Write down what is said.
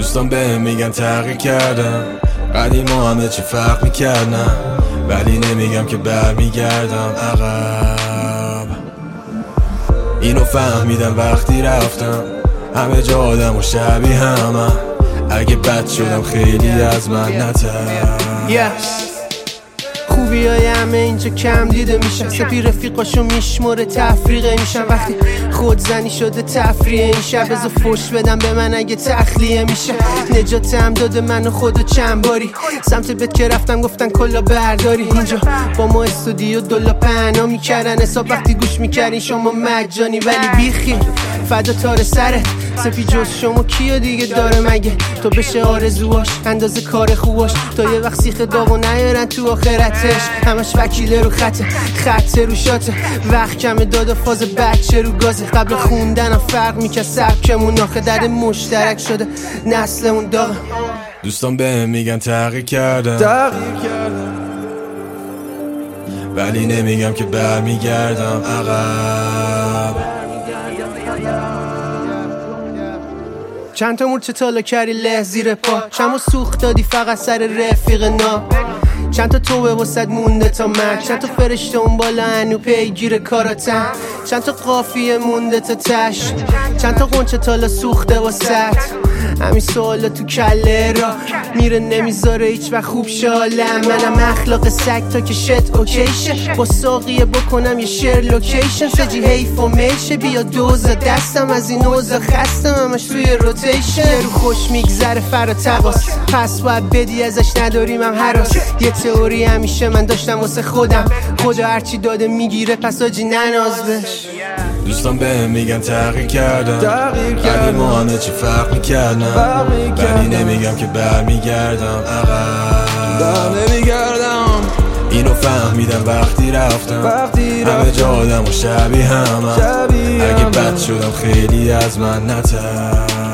دوستان بهم میگن تغییر کردم، قدیما همه چی فرق میکردم، ولی نمیگم که برمیگردم عقب. اینو فهمیدم وقتی رفتم، همه جا آدم و شبیه همه، اگه بد شدم خیلی از من نتر. خوبی های همه اینجا کم دیده میشن، سپی رفیقاشو میشموره تفریقه میشن. وقتی خودزنی شده تفریه این شب، بذار فوش بدم به من اگه تخلیه میشه. نجاتم داده منو خودو چند باری، سمت بت که رفتم گفتن کلا برداری. اینجا با ما استودیو دلا پهنا میکردن حساب، وقتی گوش میکردین شما مجانی. ولی بیخی فدا تار سرت، سپی جز شما کیو دیگه داره مگه؟ تو بشه آرزوهاش اندازه کار خوباش، تا یه وقت سیخ داغو نیارن تو آخرتش. همش وکیله رو خطه رو شاته، وقت کمه دادا فاز بچه رو گازه. قبل خوندنم فرق میکرد سبکمون، آخه درد مشترک شده نسلمون داغه. دوستان بهم میگن تغییر کردم، ولی نمیگم که برمیگردم عقب. چند تا مورچه تالا کردی له زیر پا، چند سوخت دادی فقط سر رفیق نا. چند تا توبه واسد مونده تا مرگ، چند تا فرشته اون بالا هنو پیگیر کاراتن. چند تا قافیه مونده تا تش، چند تا قنچه تالا سوخته واسد. همین سوالا تو کله را میره نمیذاره هیچ وقت خوب شالم. منم اخلاق سگ تا که شت اوکیشه، با ساقیه بکنم یه شیر لوکیشن. سجی حیف و میشه بیا دوزا دستم، از این اوزا خستم همش توی روتیشن. رو خوش میگذره فرا تقاس، پس باید بدی ازش نداریم هم حراس. یه تئوری همیشه من داشتم واسه خودم، خدا هرچی داده میگیره پس آجی نناز بش. دوستان بهم میگن تغییر کردم، قدیما همه چی فرق میکردم، ولی نمیگم که برمیگردم عقب. اینو فهمیدم وقتی رفتم، همه جا آدم و شبیه همه، اگه بد شدم خیلی از من نتر.